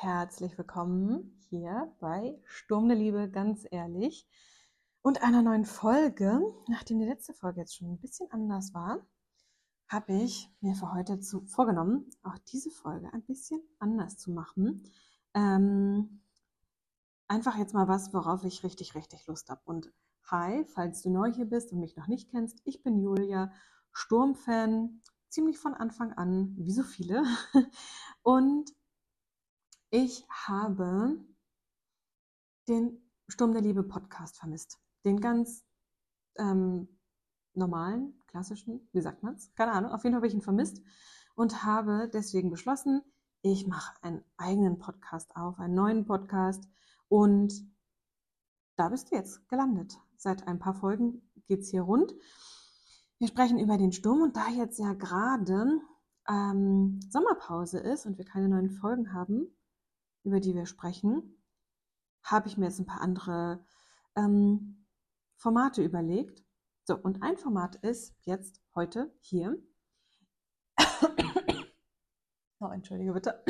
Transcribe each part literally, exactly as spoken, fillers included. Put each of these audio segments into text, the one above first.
Herzlich willkommen hier bei Sturm der Liebe, ganz ehrlich. Und einer neuen Folge. Nachdem die letzte Folge jetzt schon ein bisschen anders war, habe ich mir für heute zu, vorgenommen, auch diese Folge ein bisschen anders zu machen. Ähm, einfach jetzt mal was, worauf ich richtig, richtig Lust habe. Und hi, falls du neu hier bist und mich noch nicht kennst, ich bin Julia, Sturmfan, ziemlich von Anfang an, wie so viele. Und ich habe den Sturm der Liebe Podcast vermisst. Den ganz ähm, normalen, klassischen, wie sagt man es? Keine Ahnung, auf jeden Fall habe ich ihn vermisst und habe deswegen beschlossen, ich mache einen eigenen Podcast auf, einen neuen Podcast, und da bist du jetzt gelandet. Seit ein paar Folgen geht es hier rund. Wir sprechen über den Sturm, und da jetzt ja gerade ähm, Sommerpause ist und wir keine neuen Folgen haben, über die wir sprechen, habe ich mir jetzt ein paar andere ähm, Formate überlegt. So, und ein Format ist jetzt heute hier. Oh, entschuldige bitte.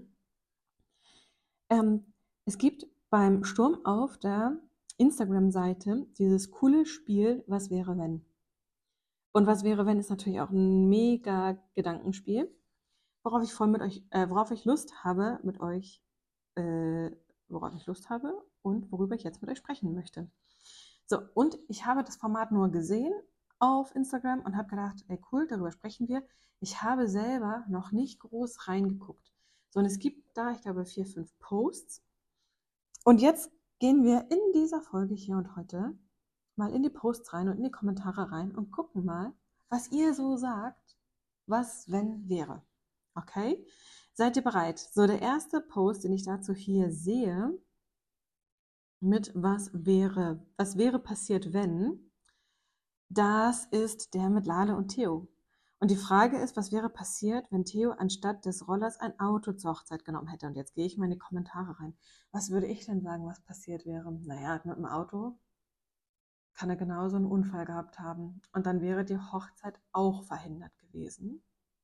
ähm, es gibt beim Sturm auf der Instagram-Seite dieses coole Spiel Was wäre wenn? Und Was wäre wenn ist natürlich auch ein mega Gedankenspiel, worauf ich voll mit euch, äh, worauf ich Lust habe, mit euch, äh, worauf ich Lust habe und worüber ich jetzt mit euch sprechen möchte. So, und ich habe das Format nur gesehen auf Instagram und habe gedacht, ey cool, darüber sprechen wir. Ich habe selber noch nicht groß reingeguckt. So, und es gibt da, ich glaube, vier, fünf Posts. Und jetzt gehen wir in dieser Folge hier und heute mal in die Posts rein und in die Kommentare rein und gucken mal, was ihr so sagt, was wenn wäre. Okay? Seid ihr bereit? So, der erste Post, den ich dazu hier sehe, mit was wäre, was wäre passiert, wenn, das ist der mit Lale und Theo. Und die Frage ist, was wäre passiert, wenn Theo anstatt des Rollers ein Auto zur Hochzeit genommen hätte? Und jetzt gehe ich mal in die Kommentare rein. Was würde ich denn sagen, was passiert wäre? Naja, mit dem Auto kann er genauso einen Unfall gehabt haben. Und dann wäre die Hochzeit auch verhindert gewesen.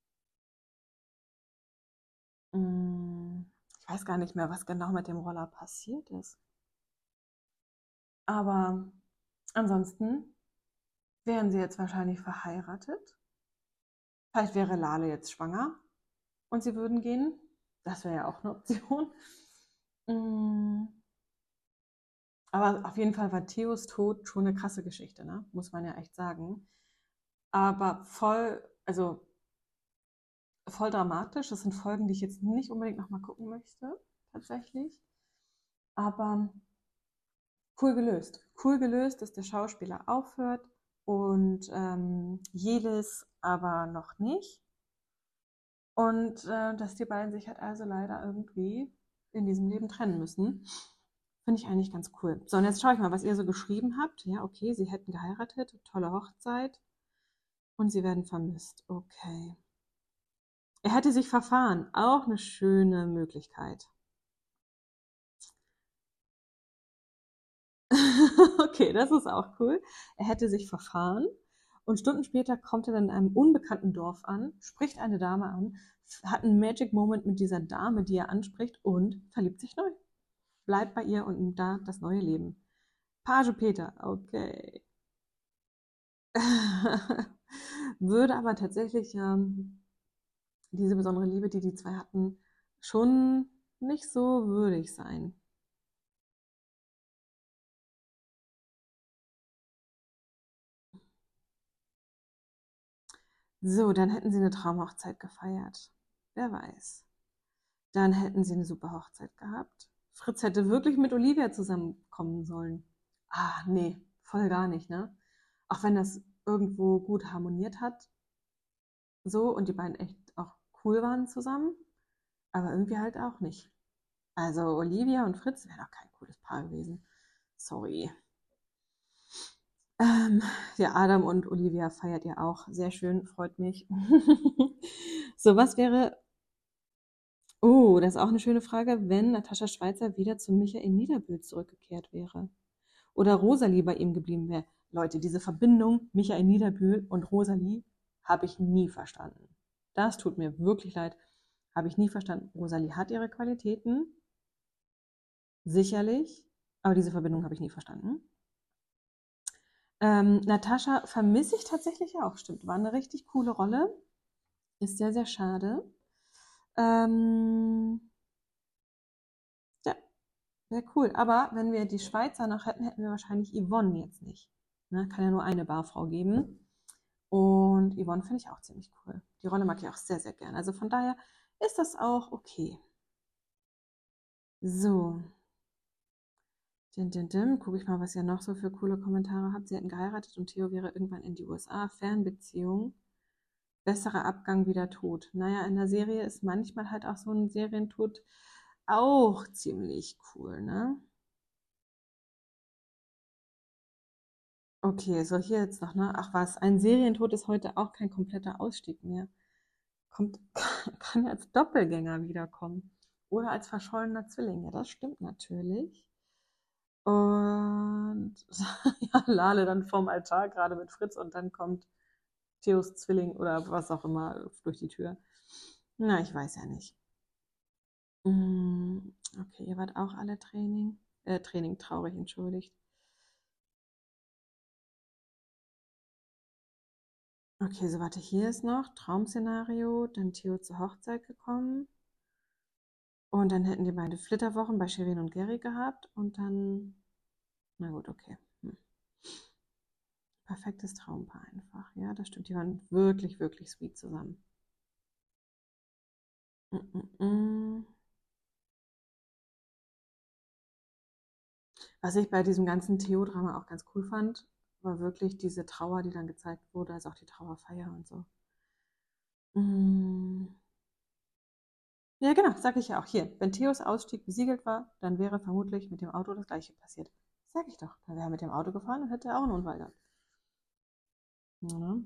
Ich weiß gar nicht mehr, was genau mit dem Roller passiert ist. Aber ansonsten wären sie jetzt wahrscheinlich verheiratet. Vielleicht wäre Lale jetzt schwanger und sie würden gehen. Das wäre ja auch eine Option. Aber auf jeden Fall war Theos Tod schon eine krasse Geschichte, ne? Muss man ja echt sagen. Aber voll, also voll dramatisch. Das sind Folgen, die ich jetzt nicht unbedingt nochmal gucken möchte, tatsächlich. Aber cool gelöst. Cool gelöst, dass der Schauspieler aufhört und ähm, Jelis aber noch nicht. Und äh, dass die beiden sich halt also leider irgendwie in diesem Leben trennen müssen. Finde ich eigentlich ganz cool. So, und jetzt schaue ich mal, was ihr so geschrieben habt. Ja, okay, sie hätten geheiratet, tolle Hochzeit und sie werden vermisst. Okay. Er hätte sich verfahren, auch eine schöne Möglichkeit. Okay, das ist auch cool. Er hätte sich verfahren und Stunden später kommt er dann in einem unbekannten Dorf an, spricht eine Dame an, hat einen Magic Moment mit dieser Dame, die er anspricht, und verliebt sich neu. Bleibt bei ihr und da das neue Leben. Page Peter, okay. Würde aber tatsächlich ähm, diese besondere Liebe, die die zwei hatten, schon nicht so würdig sein. So, dann hätten sie eine Traumhochzeit gefeiert. Wer weiß. Dann hätten sie eine super Hochzeit gehabt. Fritz hätte wirklich mit Olivia zusammenkommen sollen. Ah, nee, voll gar nicht, ne? Auch wenn das irgendwo gut harmoniert hat, so, und die beiden echt auch cool waren zusammen, aber irgendwie halt auch nicht. Also Olivia und Fritz wären auch kein cooles Paar gewesen. Sorry. Ähm, ja, Adam und Olivia feiert ihr auch. Sehr schön, freut mich. So, was wäre, oh, das ist auch eine schöne Frage, wenn Natascha Schweizer wieder zu Michael Niederbühl zurückgekehrt wäre? Oder Rosalie bei ihm geblieben wäre? Leute, diese Verbindung Michael Niederbühl und Rosalie habe ich nie verstanden. Das tut mir wirklich leid. Habe ich nie verstanden. Rosalie hat ihre Qualitäten, sicherlich, aber diese Verbindung habe ich nie verstanden. Ähm, Natascha vermisse ich tatsächlich auch, stimmt. War eine richtig coole Rolle. Ist sehr, sehr schade. Ähm, ja, wäre cool. Aber wenn wir die Schweizer noch hätten, hätten wir wahrscheinlich Yvonne jetzt nicht. Ne? Kann ja nur eine Barfrau geben. Und Yvonne finde ich auch ziemlich cool. Die Rolle mag ich auch sehr, sehr gerne. Also von daher ist das auch okay. So. Din, din, din. Gucke ich mal, was ihr noch so für coole Kommentare habt. Sie hätten geheiratet und Theo wäre irgendwann in die U S A. Fernbeziehung. Besserer Abgang wie der Tod. Naja, in der Serie ist manchmal halt auch so ein Serientod auch ziemlich cool, ne? Okay, so hier jetzt noch, ne? Ach was, ein Serientod ist heute auch kein kompletter Ausstieg mehr. Kommt, kann ja als Doppelgänger wiederkommen. Oder als verschollener Zwilling. Ja, das stimmt natürlich. Und ja, Lale dann vorm Altar, gerade mit Fritz, und dann kommt Theos Zwilling oder was auch immer durch die Tür. Na, ich weiß ja nicht. Mm, okay, ihr wart auch alle Training. Äh, Training, traurig, entschuldigt. Okay, so warte, hier ist noch Traumszenario, dann Theo zur Hochzeit gekommen. Und dann hätten die beide Flitterwochen bei Shirin und Gary gehabt. Und dann, na gut, okay. Hm. Perfektes Traumpaar einfach. Ja, das stimmt. Die waren wirklich, wirklich sweet zusammen. Mm -mm -mm. Was ich bei diesem ganzen Theo-Drama auch ganz cool fand, war wirklich diese Trauer, die dann gezeigt wurde, also auch die Trauerfeier und so. Mm. Ja, genau, sag ich ja auch hier. Wenn Theos Ausstieg besiegelt war, dann wäre vermutlich mit dem Auto das Gleiche passiert. Sag ich doch. Dann wäre er mit dem Auto gefahren und hätte auch einen Unfall gehabt. Ja, ne?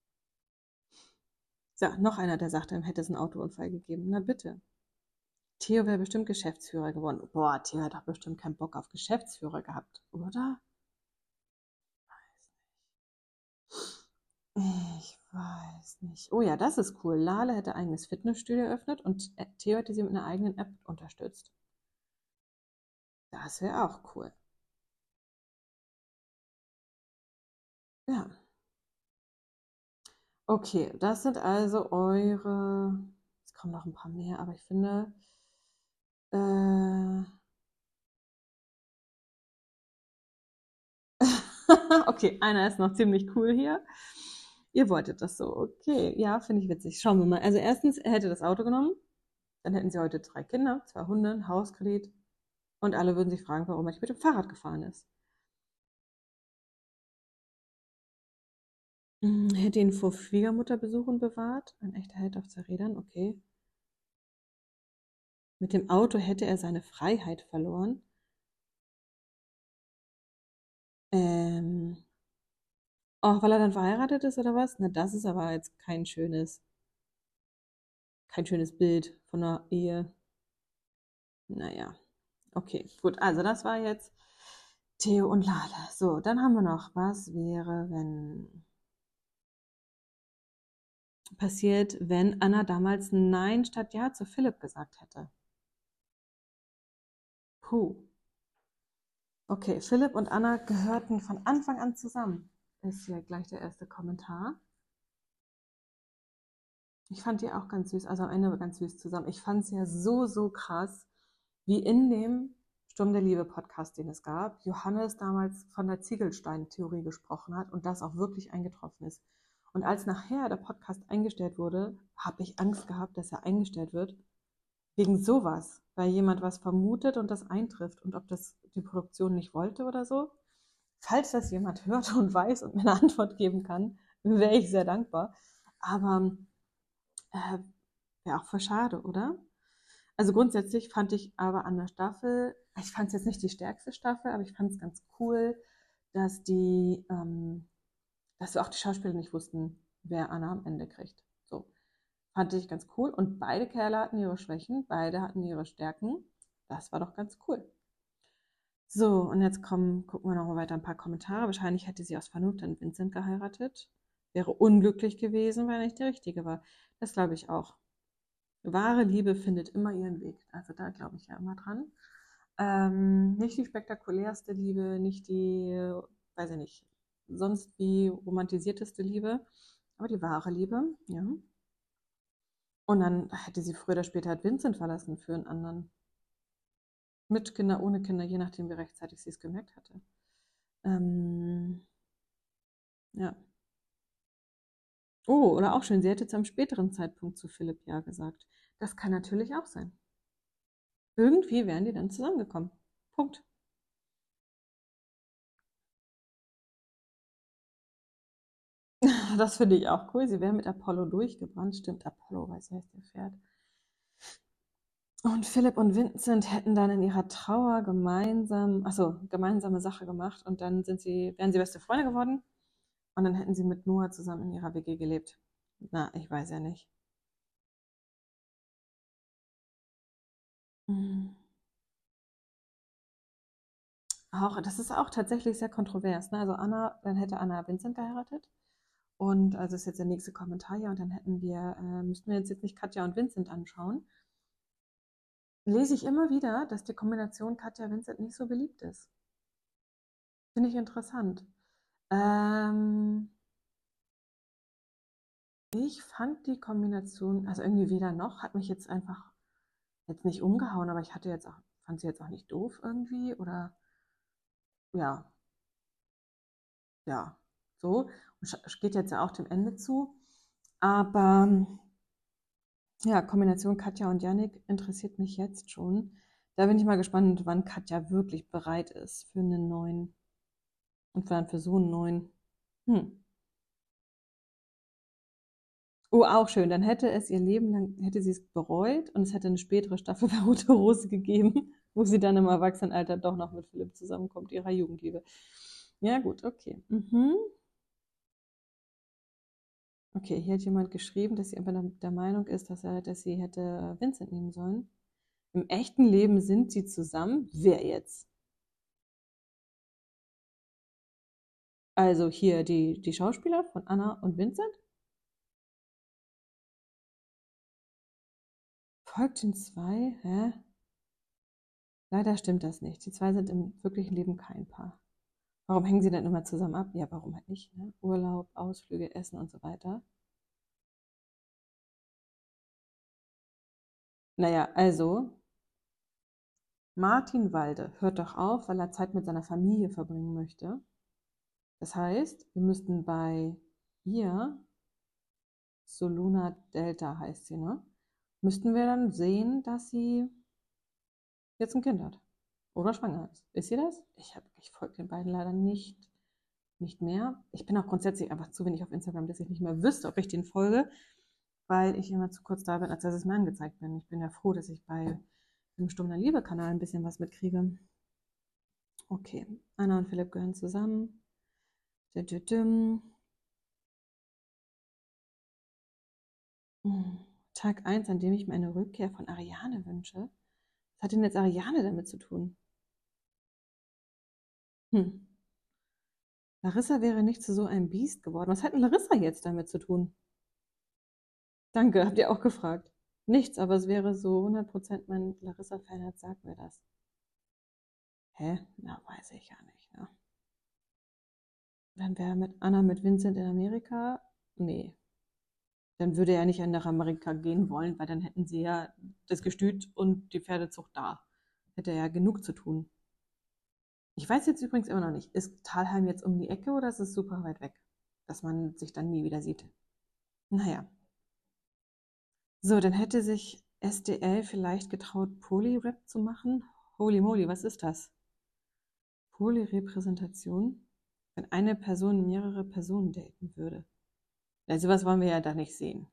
So, noch einer, der sagte, ihm hätte es einen Autounfall gegeben. Na bitte. Theo wäre bestimmt Geschäftsführer geworden. Boah, Theo hat doch bestimmt keinen Bock auf Geschäftsführer gehabt, oder? Ich weiß nicht. Oh ja, das ist cool. Lale hätte ein eigenes Fitnessstudio eröffnet und äh, Theo hätte sie mit einer eigenen App unterstützt. Das wäre auch cool. Ja. Okay, das sind also eure. Es kommen noch ein paar mehr, aber ich finde. Äh, okay, einer ist noch ziemlich cool hier. Ihr wolltet das so. Okay, ja, finde ich witzig. Schauen wir mal. Also erstens, er hätte das Auto genommen. Dann hätten sie heute drei Kinder, zwei Hunde, ein Hauskredit. Und alle würden sich fragen, warum er nicht mit dem Fahrrad gefahren ist. Hm, hätte ihn vor Schwiegermutterbesuchen bewahrt. Ein echter Held auf zwei Rädern, okay. Mit dem Auto hätte er seine Freiheit verloren. Ähm, auch weil er dann verheiratet ist oder was? Na, das ist aber jetzt kein schönes, kein schönes Bild von einer Ehe. Naja, okay, gut. Also das war jetzt Theo und Lala. So, dann haben wir noch, was wäre, wenn passiert, wenn Anna damals Nein statt Ja zu Philipp gesagt hätte? Puh. Okay, Philipp und Anna gehörten von Anfang an zusammen. Ist hier gleich der erste Kommentar. Ich fand die auch ganz süß, also am Ende ganz süß zusammen. Ich fand es ja so, so krass, wie in dem Sturm der Liebe Podcast, den es gab, Johannes damals von der Ziegelstein-Theorie gesprochen hat und das auch wirklich eingetroffen ist. Und als nachher der Podcast eingestellt wurde, habe ich Angst gehabt, dass er eingestellt wird, wegen sowas, weil jemand was vermutet und das eintrifft und ob das die Produktion nicht wollte oder so. Falls das jemand hört und weiß und mir eine Antwort geben kann, wäre ich sehr dankbar. Aber äh, wäre auch voll schade, oder? Also grundsätzlich fand ich aber an der Staffel, ich fand es jetzt nicht die stärkste Staffel, aber ich fand es ganz cool, dass die, ähm, dass wir auch die Schauspieler nicht wussten, wer Anna am Ende kriegt. So. Fand ich ganz cool. Und beide Kerle hatten ihre Schwächen, beide hatten ihre Stärken. Das war doch ganz cool. So, und jetzt kommen, gucken wir noch mal weiter ein paar Kommentare. Wahrscheinlich hätte sie aus Vernunft dann Vincent geheiratet. Wäre unglücklich gewesen, weil er nicht der Richtige war. Das glaube ich auch. Wahre Liebe findet immer ihren Weg. Also da glaube ich ja immer dran. Ähm, nicht die spektakulärste Liebe, nicht die, äh, weiß ich nicht, sonst wie romantisierteste Liebe, aber die wahre Liebe, ja. Und dann hätte sie früher oder später halt Vincent verlassen für einen anderen. Mit Kinder, ohne Kinder, je nachdem, wie rechtzeitig sie es gemerkt hatte. Ähm, ja. Oh, oder auch schön, sie hätte zu einem späteren Zeitpunkt zu Philipp ja gesagt. Das kann natürlich auch sein. Irgendwie wären die dann zusammengekommen. Punkt. Das finde ich auch cool. Sie wäre mit Apollo durchgebrannt. Stimmt, Apollo, weiß ich, heißt der Pferd. Und Philipp und Vincent hätten dann in ihrer Trauer gemeinsam, achso, gemeinsame Sache gemacht und dann sind sie, wären sie beste Freunde geworden und dann hätten sie mit Noah zusammen in ihrer W G gelebt. Na, ich weiß ja nicht. Hm. Auch, das ist auch tatsächlich sehr kontrovers. Ne? Also Anna, dann hätte Anna Vincent geheiratet. Und also ist jetzt der nächste Kommentar hier und dann hätten wir, äh, müssten wir jetzt, jetzt nicht Katja und Vincent anschauen. Lese ich immer wieder, dass die Kombination Katja-Vincent nicht so beliebt ist. Finde ich interessant. Ähm, ich fand die Kombination, also irgendwie weder noch, hat mich jetzt einfach jetzt nicht umgehauen, aber ich hatte jetzt auch, fand sie jetzt auch nicht doof irgendwie oder ja, ja, so. Und geht jetzt ja auch dem Ende zu. Aber ja, Kombination Katja und Yannick interessiert mich jetzt schon. Da bin ich mal gespannt, wann Katja wirklich bereit ist für einen neuen und dann für so einen neuen. Hm. Oh, auch schön. Dann hätte es ihr Leben lang, hätte sie es bereut und es hätte eine spätere Staffel bei Rote Rose gegeben, wo sie dann im Erwachsenenalter doch noch mit Philipp zusammenkommt, ihrer Jugendliebe. Ja, gut, okay. Mhm. Okay, hier hat jemand geschrieben, dass sie aber der der Meinung ist, dass er, dass sie hätte Vincent nehmen sollen. Im echten Leben sind sie zusammen. Wer jetzt? Also hier die, die Schauspieler von Anna und Vincent. Folgt den zwei? Hä? Leider stimmt das nicht. Die zwei sind im wirklichen Leben kein Paar. Warum hängen sie denn immer zusammen ab? Ja, warum halt nicht? Ne? Urlaub, Ausflüge, Essen und so weiter. Naja, also Martin Walde hört doch auf, weil er Zeit mit seiner Familie verbringen möchte. Das heißt, wir müssten bei ihr, Soluna Delta heißt sie, ne? Müssten wir dann sehen, dass sie jetzt ein Kind hat. Oder schwanger ist. Wisst ihr das? Ich, hab, ich folge den beiden leider nicht, nicht mehr. Ich bin auch grundsätzlich einfach zu wenig auf Instagram, dass ich nicht mehr wüsste, ob ich den folge, weil ich immer zu kurz da bin, als dass es mir angezeigt bin. Ich bin ja froh, dass ich bei dem Stunde Liebe-Kanal ein bisschen was mitkriege. Okay, Anna und Philipp gehören zusammen. Tag eins, an dem ich mir eine Rückkehr von Ariane wünsche. Was hat denn jetzt Ariane damit zu tun? Hm. Larissa wäre nicht zu so einem Biest geworden. Was hat denn Larissa jetzt damit zu tun? Danke, habt ihr auch gefragt. Nichts, aber es wäre so hundert Prozent mein Larissa-Fan hat, sagt mir das. Hä? Na, weiß ich ja nicht, ne? Dann wäre mit Anna mit Vincent in Amerika? Nee. Dann würde er nicht nach Amerika gehen wollen, weil dann hätten sie ja das Gestüt und die Pferdezucht da. Hätte er ja genug zu tun. Ich weiß jetzt übrigens immer noch nicht, ist Thalheim jetzt um die Ecke oder ist es super weit weg, dass man sich dann nie wieder sieht? Naja. So, dann hätte sich S D L vielleicht getraut, Polyrap zu machen. Holy moly, was ist das? Polyrepräsentation? Wenn eine Person mehrere Personen daten würde. Also was wollen wir ja da nicht sehen.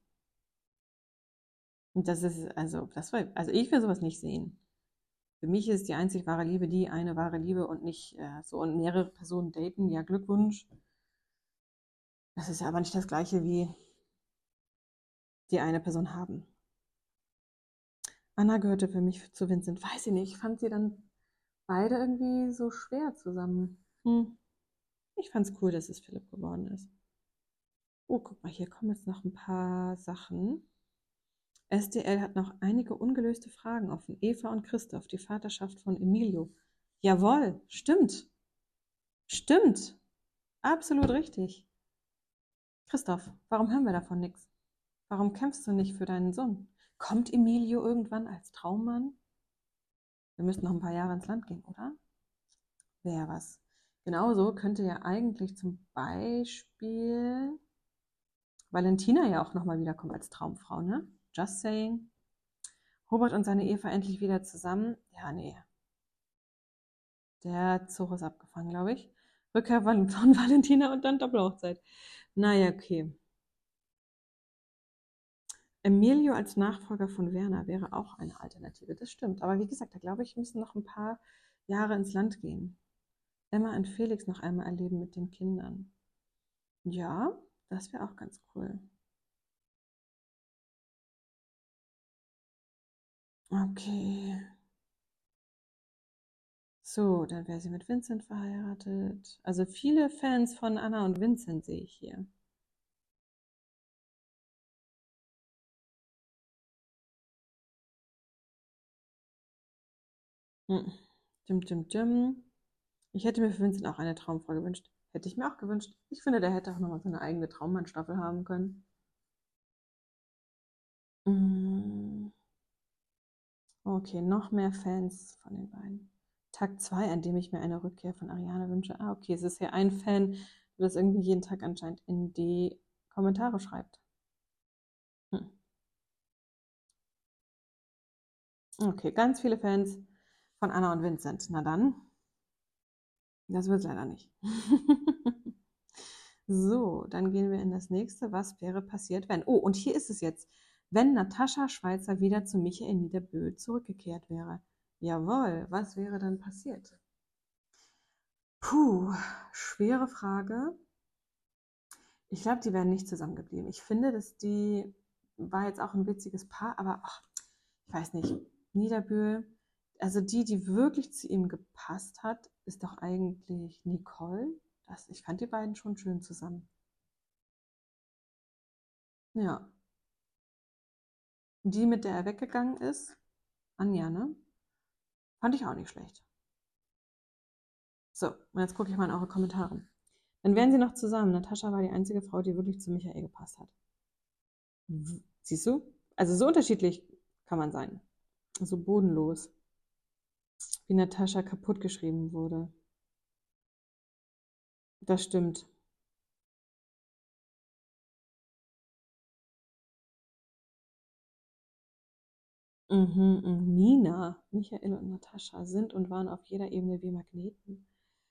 Und das ist, also, das war, also ich will sowas nicht sehen. Für mich ist die einzig wahre Liebe die eine wahre Liebe und nicht äh, so und mehrere Personen daten. Ja, Glückwunsch. Das ist ja aber nicht das gleiche wie die eine Person haben. Anna gehörte für mich zu Vincent. Weiß ich nicht, ich fand sie dann beide irgendwie so schwer zusammen. Hm. Ich fand es cool, dass es Philipp geworden ist. Oh, guck mal, hier kommen jetzt noch ein paar Sachen. S D L hat noch einige ungelöste Fragen offen. Eva und Christoph, die Vaterschaft von Emilio. Jawohl, stimmt. Stimmt. Absolut richtig. Christoph, warum hören wir davon nichts? Warum kämpfst du nicht für deinen Sohn? Kommt Emilio irgendwann als Traummann? Wir müssen noch ein paar Jahre ins Land gehen, oder? Wäre was. Genauso könnte ja eigentlich zum Beispiel Valentina ja auch nochmal wiederkommen als Traumfrau, ne? Just saying. Robert und seine Eva endlich wieder zusammen. Ja, nee. Der Zug ist abgefahren, glaube ich. Rückkehr von Valentina und dann Doppelhochzeit. Naja, okay. Emilio als Nachfolger von Werner wäre auch eine Alternative, das stimmt. Aber wie gesagt, da glaube ich, müssen noch ein paar Jahre ins Land gehen. Emma und Felix noch einmal erleben mit den Kindern. Ja, das wäre auch ganz cool. Okay. So, dann wäre sie mit Vincent verheiratet. Also viele Fans von Anna und Vincent sehe ich hier. Hm. Dim, dim, dim. Ich hätte mir für Vincent auch eine Traumfrau gewünscht. Hätte ich mir auch gewünscht. Ich finde, der hätte auch nochmal seine eigene Traummann-Staffel haben können. Mm, Okay, noch mehr Fans von den beiden. Tag zwei, an dem ich mir eine Rückkehr von Ariane wünsche. Ah, okay, es ist ja ein Fan, der das irgendwie jeden Tag anscheinend in die Kommentare schreibt. Hm. Okay, ganz viele Fans von Anna und Vincent. Na dann, das wird leider nicht. So, dann gehen wir in das nächste. Was wäre passiert, wenn? Oh, und hier ist es jetzt. Wenn Natascha Schweizer wieder zu Michael Niederböhl zurückgekehrt wäre. Jawohl, was wäre dann passiert? Puh, schwere Frage. Ich glaube, die wären nicht zusammengeblieben. Ich finde, dass die war jetzt auch ein witziges Paar, aber ach, ich weiß nicht. Niederbühl, also die, die wirklich zu ihm gepasst hat, ist doch eigentlich Nicole. Das, ich fand die beiden schon schön zusammen. Ja. Die, mit der er weggegangen ist, Anja, ne? Fand ich auch nicht schlecht. So, und jetzt gucke ich mal in eure Kommentare. Dann wären sie noch zusammen. Natascha war die einzige Frau, die wirklich zu Michael gepasst hat. Siehst du? Also so unterschiedlich kann man sein. So bodenlos, wie Natascha kaputt geschrieben wurde. Das stimmt. Mhm, mhm. Nina, Michael und Natascha sind und waren auf jeder Ebene wie Magneten.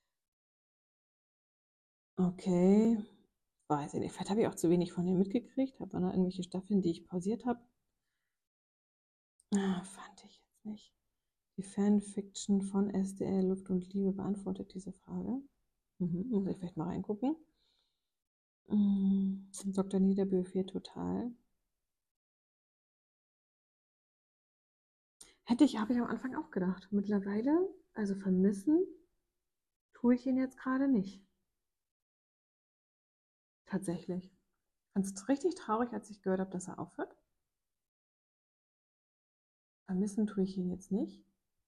Okay, weiß ich nicht. Vielleicht habe ich auch zu wenig von denen mitgekriegt. Habe da irgendwelche Staffeln, die ich pausiert habe. Ah, fand ich jetzt nicht. Die Fanfiction von S D L Luft und Liebe beantwortet diese Frage. Mhm, muss ich vielleicht mal reingucken. Mm, Doktor Niederböhl fehlt total. Hätte ich, habe ich am Anfang auch gedacht. Mittlerweile, also vermissen, tue ich ihn jetzt gerade nicht. Tatsächlich. Ich fand es richtig traurig, als ich gehört habe, dass er aufhört. Vermissen tue ich ihn jetzt nicht.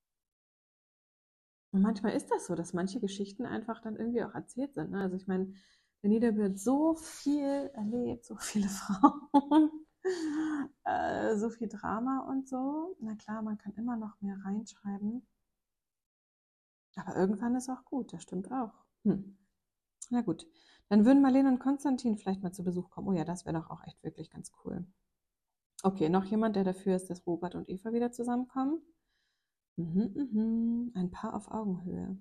Und manchmal ist das so, dass manche Geschichten einfach dann irgendwie auch erzählt sind. Ne? Also ich meine, der Niederböhl hat so viel erlebt, so viele Frauen, äh, so viel Drama und so. Na klar, man kann immer noch mehr reinschreiben. Aber irgendwann ist auch gut, das stimmt auch. Hm. Na gut, dann würden Marlene und Konstantin vielleicht mal zu Besuch kommen. Oh ja, das wäre doch auch echt wirklich ganz cool. Okay, noch jemand, der dafür ist, dass Robert und Eva wieder zusammenkommen? Mhm, mhm. Ein Paar auf Augenhöhe.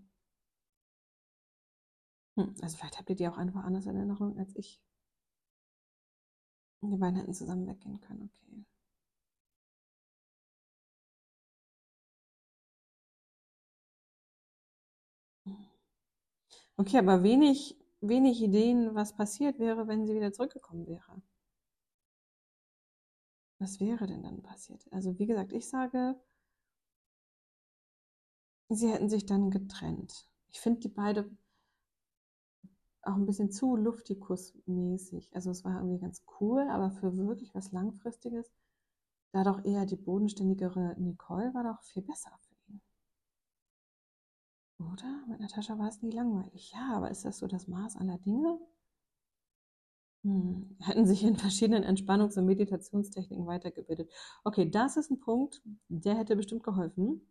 Hm, also vielleicht habt ihr die auch einfach anders in Erinnerung als ich. Die beiden hätten zusammen weggehen können, okay. Okay, aber wenig, wenig Ideen, was passiert wäre, wenn sie wieder zurückgekommen wäre. Was wäre denn dann passiert? Also wie gesagt, ich sage, sie hätten sich dann getrennt. Ich finde die beide auch ein bisschen zu Luftikus-mäßig. Also es war irgendwie ganz cool, aber für wirklich was Langfristiges Da doch eher die bodenständigere Nicole war doch viel besser für ihn. Oder? Mit Natascha war es nie langweilig. Ja, aber ist das so das Maß aller Dinge? Hm. Hätten sich in verschiedenen Entspannungs- und Meditationstechniken weitergebildet. Okay, das ist ein Punkt, der hätte bestimmt geholfen.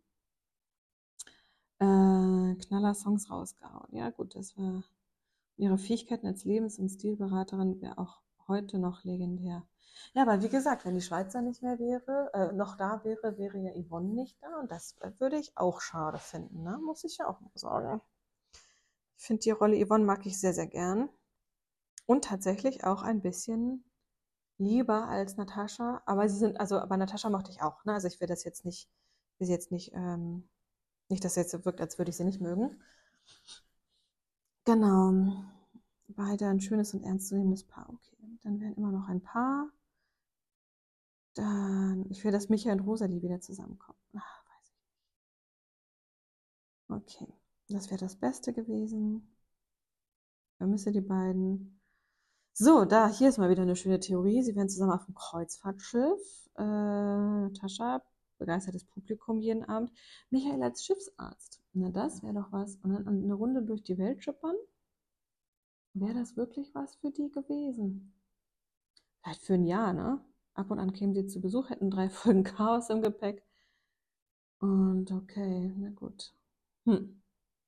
Äh, Knaller-Songs rausgehauen. Ja, gut, das war. Ihre Fähigkeiten als Lebens- und Stilberaterin wäre auch heute noch legendär. Ja, aber wie gesagt, wenn die Schweizer nicht mehr wäre, äh, noch da wäre, wäre ja Yvonne nicht da. Und das äh, würde ich auch schade finden, ne? Muss ich ja auch mal sagen. Ich finde die Rolle Yvonne mag ich sehr, sehr gern. Und tatsächlich auch ein bisschen lieber als Natascha. Aber sie sind, also, aber Natascha mochte ich auch, ne? Also ich will das jetzt nicht, will sie jetzt nicht, ähm, nicht, dass es jetzt so wirkt, als würde ich sie nicht mögen. Genau. Beide ein schönes und ernstzunehmendes Paar. Okay, dann wären immer noch ein Paar. Dann, ich will, dass Micha und Rosalie wieder zusammenkommen. Ach, weiß ich. Okay, das wäre das Beste gewesen. Ich vermisse die beiden. So, da, hier ist mal wieder eine schöne Theorie. Sie wären zusammen auf dem Kreuzfahrtschiff. Äh, Natascha, begeistertes Publikum jeden Abend. Michael als Schiffsarzt. Na, das wäre doch was. Und dann eine Runde durch die Welt schippern. Wäre das wirklich was für die gewesen? Vielleicht für ein Jahr, ne? Ab und an kämen sie zu Besuch, hätten drei Folgen Chaos im Gepäck. Und okay, na gut. Hm.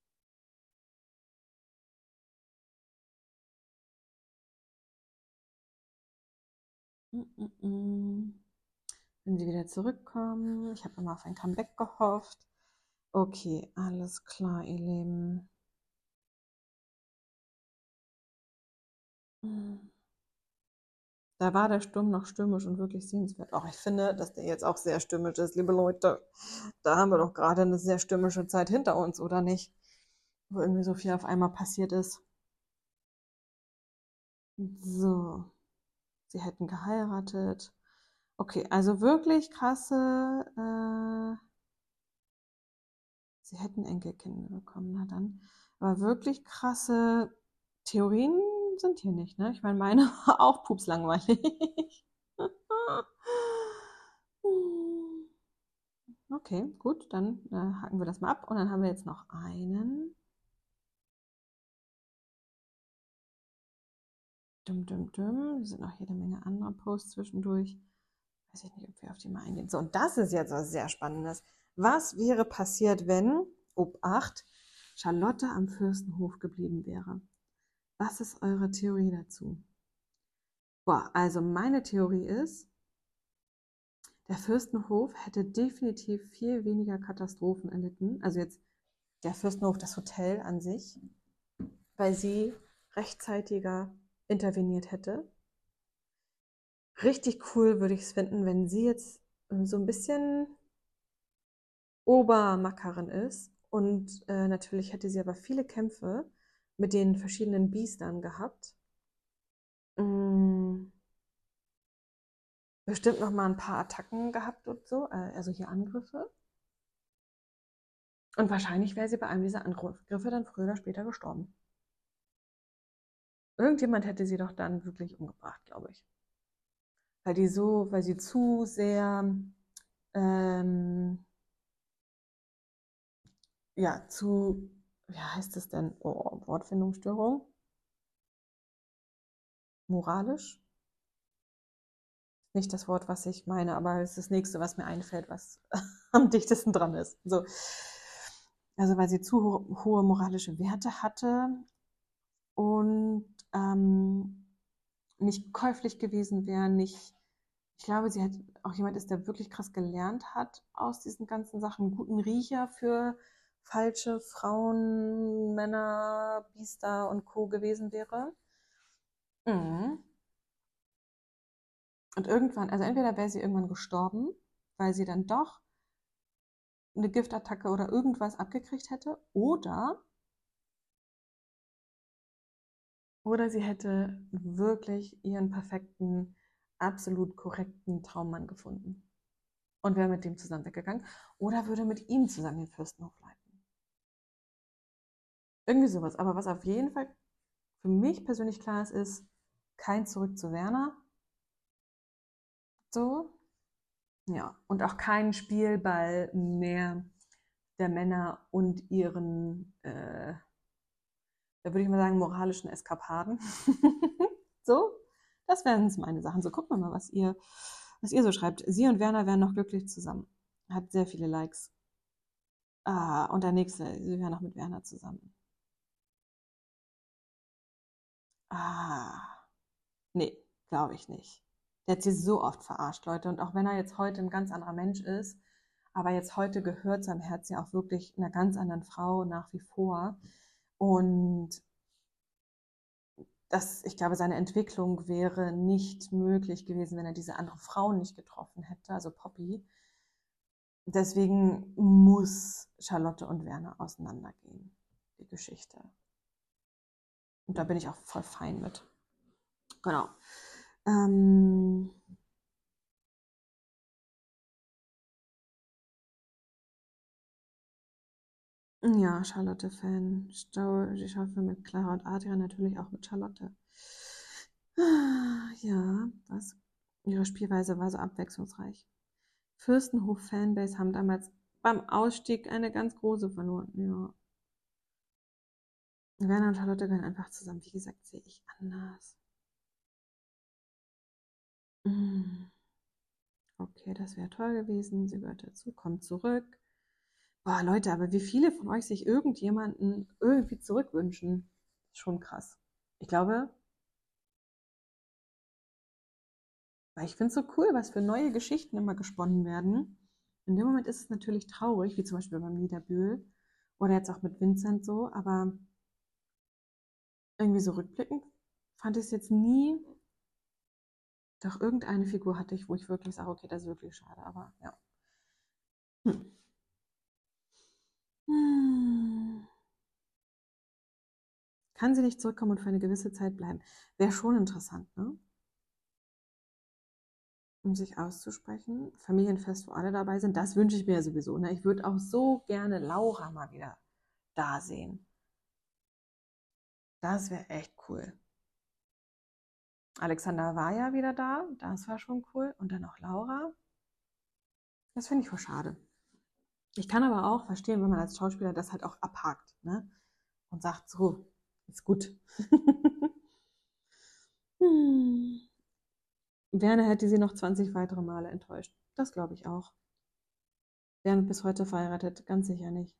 Mm, mm, mm. Wenn sie wieder zurückkommen. Ich habe immer auf ein Comeback gehofft. Okay, alles klar, ihr Lieben. Hm. Da war der Sturm noch stürmisch und wirklich sehenswert. Auch ich finde, dass der jetzt auch sehr stürmisch ist, liebe Leute. Da haben wir doch gerade eine sehr stürmische Zeit hinter uns, oder nicht? Wo irgendwie so viel auf einmal passiert ist. So, sie hätten geheiratet. Okay, also wirklich krasse. Äh, sie hätten Enkelkinder bekommen, na dann. Aber wirklich krasse Theorien sind hier nicht, ne? Ich meine, meine war auch pupslangweilig. Okay, gut, dann äh, haken wir das mal ab. Und dann haben wir jetzt noch einen. Dum, dum, dum. Es sind noch jede Menge andere Posts zwischendurch. Weiß ich nicht, ob wir auf die mal eingehen. So, und das ist jetzt was sehr Spannendes. Was wäre passiert, wenn, Obacht, Charlotte am Fürstenhof geblieben wäre? Was ist eure Theorie dazu? Boah, also meine Theorie ist, der Fürstenhof hätte definitiv viel weniger Katastrophen erlitten. Also jetzt der Fürstenhof, das Hotel an sich, weil sie rechtzeitiger interveniert hätte. Richtig cool würde ich es finden, wenn sie jetzt so ein bisschen Obermackerin ist. Und äh, natürlich hätte sie aber viele Kämpfe mit den verschiedenen Biestern gehabt. Mm, bestimmt noch mal ein paar Attacken gehabt und so, äh, also hier Angriffe. Und wahrscheinlich wäre sie bei einem dieser Angriffe dann früher oder später gestorben. Irgendjemand hätte sie doch dann wirklich umgebracht, glaube ich. Weil die so, weil sie zu sehr, ähm, ja, zu, wie heißt es denn? Oh, Wortfindungsstörung? Moralisch? Nicht das Wort, was ich meine, aber es ist das nächste, was mir einfällt, was am dichtesten dran ist. So. Also weil sie zu ho hohe moralische Werte hatte und ähm, nicht käuflich gewesen wäre, nicht, ich glaube, sie hat auch jemand ist, der wirklich krass gelernt hat aus diesen ganzen Sachen, einen guten Riecher für falsche Frauen, Männer, Biester und Co. gewesen wäre. Mhm. Und irgendwann, also entweder wäre sie irgendwann gestorben, weil sie dann doch eine Giftattacke oder irgendwas abgekriegt hätte, oder, oder sie hätte wirklich ihren perfekten, absolut korrekten Traummann gefunden und wäre mit dem zusammen weggegangen oder würde mit ihm zusammen den Fürstenhof leiten. Irgendwie sowas. Aber was auf jeden Fall für mich persönlich klar ist, ist kein Zurück zu Werner. So, Ja, und auch kein Spielball mehr der Männer und ihren, äh, da würde ich mal sagen, moralischen Eskapaden. So, das wären meine Sachen. So, gucken wir mal, was ihr, was ihr so schreibt. Sie und Werner wären noch glücklich zusammen. Hat sehr viele Likes. Ah, und der nächste, sie wären noch mit Werner zusammen. Ah, nee, glaube ich nicht. Der hat sie so oft verarscht, Leute. Und auch wenn er jetzt heute ein ganz anderer Mensch ist, aber jetzt heute gehört sein Herz ja auch wirklich einer ganz anderen Frau nach wie vor. Und das, ich glaube, seine Entwicklung wäre nicht möglich gewesen, wenn er diese andere Frau nicht getroffen hätte, also Poppy. Deswegen muss Charlotte und Werner auseinandergehen, die Geschichte. Und da bin ich auch voll fein mit. Genau. Ähm, ja, Charlotte-Fan. Die Staffel mit Clara und Adrian, natürlich auch mit Charlotte. Ja, was? Ihre Spielweise war so abwechslungsreich. Fürstenhof-Fanbase haben damals beim Ausstieg eine ganz große verloren. Ja. Werner und Charlotte gehören einfach zusammen. Wie gesagt, sehe ich anders. Mm. Okay, das wäre toll gewesen. Sie gehört dazu. Kommt zurück. Boah, Leute, aber wie viele von euch sich irgendjemanden irgendwie zurückwünschen, ist schon krass. Ich glaube, weil ich finde es so cool, was für neue Geschichten immer gesponnen werden. In dem Moment ist es natürlich traurig, wie zum Beispiel beim Niederbühl oder jetzt auch mit Vincent so, aber irgendwie so rückblickend fand ich es jetzt nie. Doch irgendeine Figur hatte ich, wo ich wirklich sage, okay, das ist wirklich schade, aber ja. Hm. Hm. Kann sie nicht zurückkommen und für eine gewisse Zeit bleiben? Wäre schon interessant, ne? Um sich auszusprechen. Familienfest, wo alle dabei sind, das wünsche ich mir ja sowieso. Ne? Ich würde auch so gerne Laura mal wieder da sehen. Das wäre echt cool. Alexander war ja wieder da, das war schon cool. Und dann noch Laura. Das finde ich voll schade. Ich kann aber auch verstehen, wenn man als Schauspieler das halt auch abhakt, ne? Und sagt, so, ist gut. hm. Werner hätte sie noch zwanzig weitere Male enttäuscht. Das glaube ich auch. Wären bis heute verheiratet, ganz sicher nicht.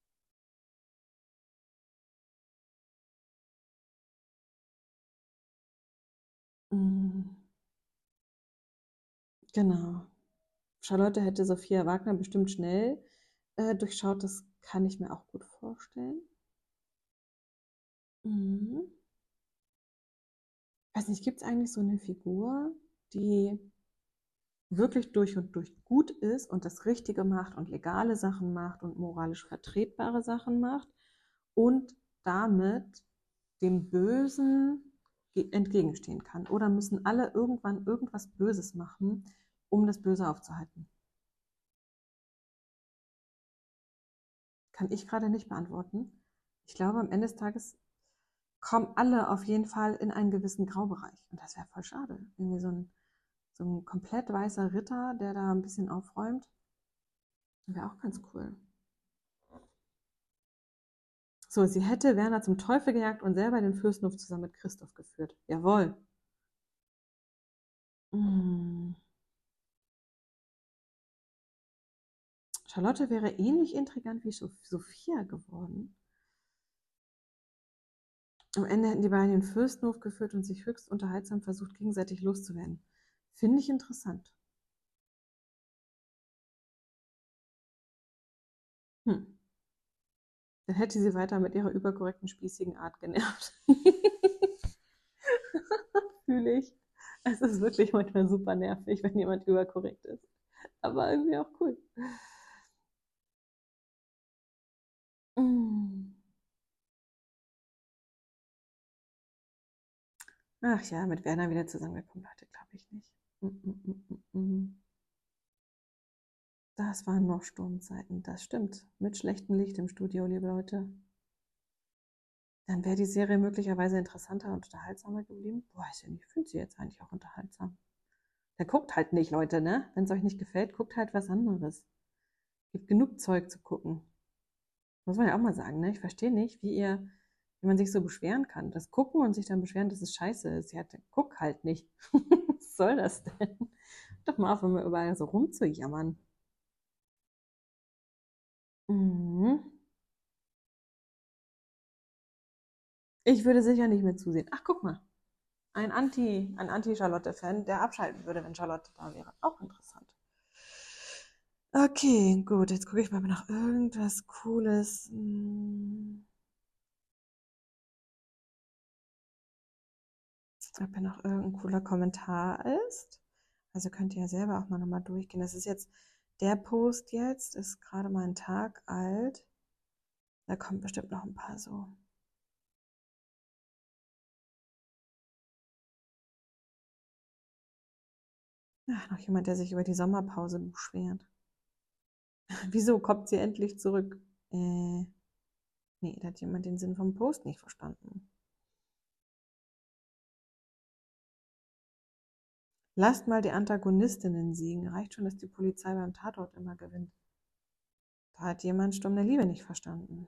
Mm, genau. Charlotte hätte Sophia Wagner bestimmt schnell äh, durchschaut, das kann ich mir auch gut vorstellen. Mhm. Weiß nicht, gibt es eigentlich so eine Figur, die wirklich durch und durch gut ist und das Richtige macht und legale Sachen macht und moralisch vertretbare Sachen macht und damit dem Bösen entgegenstehen kann? Oder müssen alle irgendwann irgendwas Böses machen, um das Böse aufzuhalten? Kann ich gerade nicht beantworten. Ich glaube, am Ende des Tages kommen alle auf jeden Fall in einen gewissen Graubereich. Und das wäre voll schade. Irgendwie so ein, so ein komplett weißer Ritter, der da ein bisschen aufräumt, wäre auch ganz cool. So, sie hätte Werner zum Teufel gejagt und selber den Fürstenhof zusammen mit Christoph geführt. Jawohl. Hm. Charlotte wäre ähnlich intrigant wie Sophia geworden. Am Ende hätten die beiden den Fürstenhof geführt und sich höchst unterhaltsam versucht, gegenseitig loszuwerden. Finde ich interessant. Hm. Dann hätte sie weiter mit ihrer überkorrekten, spießigen Art genervt. Fühle ich. Es ist wirklich manchmal super nervig, wenn jemand überkorrekt ist. Aber irgendwie auch cool. Mm. Ach ja, mit Werner wieder zusammengekommen, Leute, glaube ich nicht. Mm, mm, mm, mm, mm. Das waren noch Sturmzeiten, das stimmt. Mit schlechtem Licht im Studio, liebe Leute. Dann wäre die Serie möglicherweise interessanter und unterhaltsamer geblieben. Boah, ich finde sie jetzt eigentlich auch unterhaltsam. Der guckt halt nicht, Leute, ne? Wenn es euch nicht gefällt, guckt halt was anderes. Gibt genug Zeug zu gucken. Muss man ja auch mal sagen, ne? Ich verstehe nicht, wie ihr, wie man sich so beschweren kann. Das Gucken und sich dann beschweren, dass es scheiße ist. Ja, guck halt nicht. Was soll das denn? Doch mal auf, immer überall so rumzujammern. Mhm. Ich würde sicher nicht mehr zusehen. Ach, guck mal. Ein Anti, ein Anti-Charlotte-Fan, der abschalten würde, wenn Charlotte da wäre. Auch interessant. Okay, gut. Jetzt gucke ich mal nach irgendwas Cooles. Hm, ob hier noch irgendein cooler Kommentar ist. Also könnt ihr ja selber auch mal nochmal durchgehen. Das ist jetzt, der Post jetzt ist gerade mal ein Tag alt. Da kommt bestimmt noch ein paar so. Ach, noch jemand, der sich über die Sommerpause beschwert. Wieso kommt sie endlich zurück? Äh, nee, da hat jemand den Sinn vom Post nicht verstanden. Lasst mal die Antagonistinnen siegen. Reicht schon, dass die Polizei beim Tatort immer gewinnt. Da hat jemand Sturm der Liebe nicht verstanden.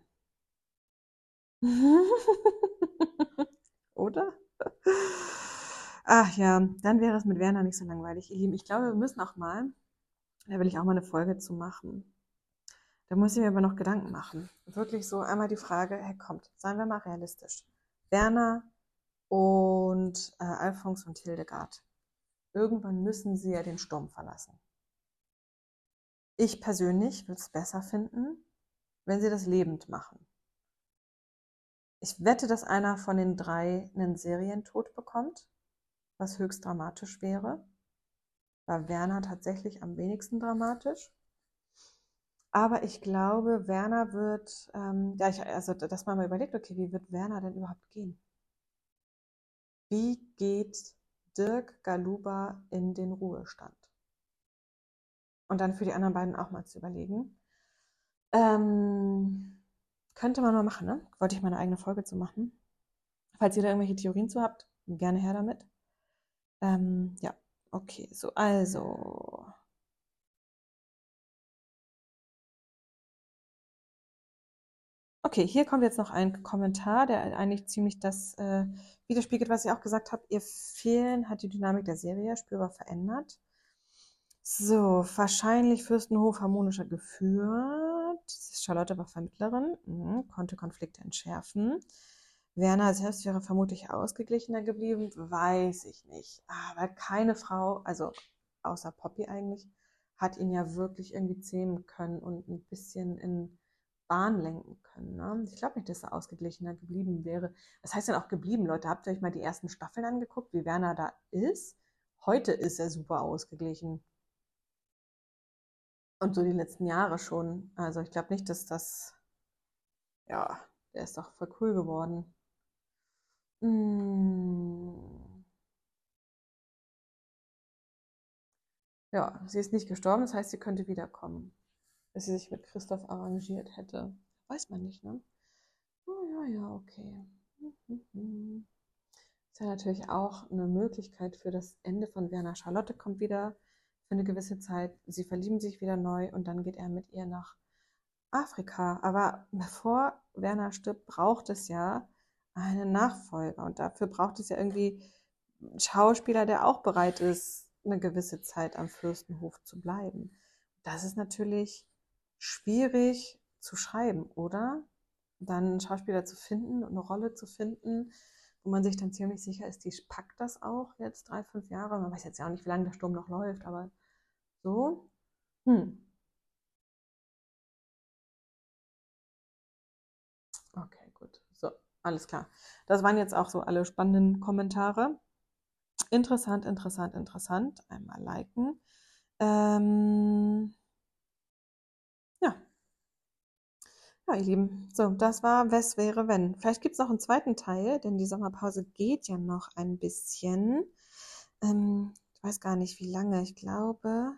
Oder? Ach ja, dann wäre es mit Werner nicht so langweilig, ihr Lieben. Ich glaube, wir müssen auch mal, da will ich auch mal eine Folge zu machen. Da muss ich mir aber noch Gedanken machen. Wirklich so einmal die Frage, hey, kommt, seien wir mal realistisch. Werner und äh, Alfons und Hildegard. Irgendwann müssen sie ja den Sturm verlassen. Ich persönlich würde es besser finden, wenn sie das lebend machen. Ich wette, dass einer von den drei einen Serientod bekommt, was höchst dramatisch wäre. War Werner tatsächlich am wenigsten dramatisch. Aber ich glaube, Werner wird, ähm, ja, ich, also dass man mal überlegt, okay, wie wird Werner denn überhaupt gehen? Wie geht Dirk Galuba in den Ruhestand? Und dann für die anderen beiden auch mal zu überlegen. Ähm, könnte man mal machen, ne? Wollte ich mal eine eigene Folge zu machen. Falls ihr da irgendwelche Theorien zu habt, gerne her damit. Ähm, ja, okay, so, also. Okay, hier kommt jetzt noch ein Kommentar, der eigentlich ziemlich das äh, widerspiegelt, was ich auch gesagt habe. Ihr Fehlen hat die Dynamik der Serie spürbar verändert. So, wahrscheinlich Fürstenhof harmonischer geführt. Charlotte war Vermittlerin, mhm, konnte Konflikte entschärfen. Werner selbst wäre vermutlich ausgeglichener geblieben, weiß ich nicht. Aber keine Frau, also außer Poppy eigentlich, hat ihn ja wirklich irgendwie zähmen können und ein bisschen in Bahn lenken können. Ne? Ich glaube nicht, dass er ausgeglichener geblieben wäre. Was heißt denn auch geblieben, Leute? Habt ihr euch mal die ersten Staffeln angeguckt, wie Werner da ist? Heute ist er super ausgeglichen. Und so die letzten Jahre schon. Also ich glaube nicht, dass das, ja, der ist doch voll cool geworden. Mm. Ja, sie ist nicht gestorben, das heißt, sie könnte wiederkommen. Dass sie sich mit Christoph arrangiert hätte. Weiß man nicht, ne? Oh ja, ja, okay. Ist ja natürlich auch eine Möglichkeit für das Ende von Werner. Charlotte kommt wieder für eine gewisse Zeit. Sie verlieben sich wieder neu und dann geht er mit ihr nach Afrika. Aber bevor Werner stirbt, braucht es ja einen Nachfolger. Und dafür braucht es ja irgendwie einen Schauspieler, der auch bereit ist, eine gewisse Zeit am Fürstenhof zu bleiben. Das ist natürlich schwierig zu schreiben, oder? Dann einen Schauspieler zu finden und eine Rolle zu finden, wo man sich dann ziemlich sicher ist, die packt das auch jetzt drei, fünf Jahre. Man weiß jetzt ja auch nicht, wie lange der Sturm noch läuft, aber so. Hm. Okay, gut. So, alles klar. Das waren jetzt auch so alle spannenden Kommentare. Interessant, interessant, interessant. Einmal liken. Ähm, ja. Ja, ihr Lieben. So, das war Was wäre wenn. Vielleicht gibt es noch einen zweiten Teil, denn die Sommerpause geht ja noch ein bisschen. Ähm, ich weiß gar nicht, wie lange. Ich glaube,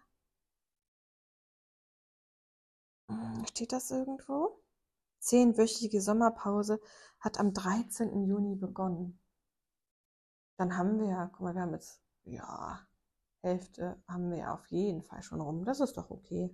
hm, steht das irgendwo? Zehnwöchige Sommerpause hat am dreizehnten Juni begonnen. Dann haben wir ja, guck mal, wir haben jetzt, ja, Hälfte haben wir auf jeden Fall schon rum. Das ist doch okay.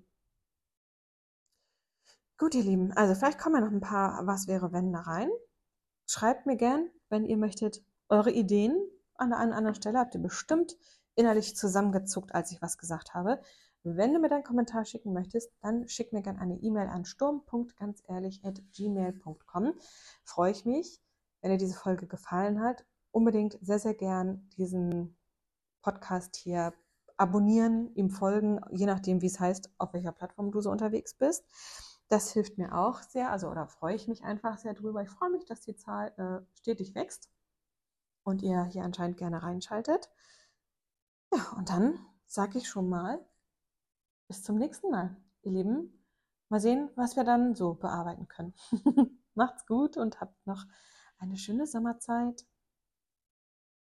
Gut, ihr Lieben, also vielleicht kommen ja noch ein paar Was wäre wenn da rein. Schreibt mir gern, wenn ihr möchtet, eure Ideen. An der einen oder anderen Stelle habt ihr bestimmt innerlich zusammengezuckt, als ich was gesagt habe. Wenn du mir deinen Kommentar schicken möchtest, dann schick mir gerne eine E-Mail an sturm punkt ganzehrlich at gmail punkt com. Freue ich mich, wenn dir diese Folge gefallen hat. Unbedingt sehr, sehr gern diesen Podcast hier abonnieren, ihm folgen, je nachdem, wie es heißt, auf welcher Plattform du so unterwegs bist. Das hilft mir auch sehr, also oder freue ich mich einfach sehr drüber. Ich freue mich, dass die Zahl äh, stetig wächst und ihr hier anscheinend gerne reinschaltet. Ja, und dann sage ich schon mal, bis zum nächsten Mal, ihr Lieben. Mal sehen, was wir dann so bearbeiten können. Macht's gut und habt noch eine schöne Sommerzeit.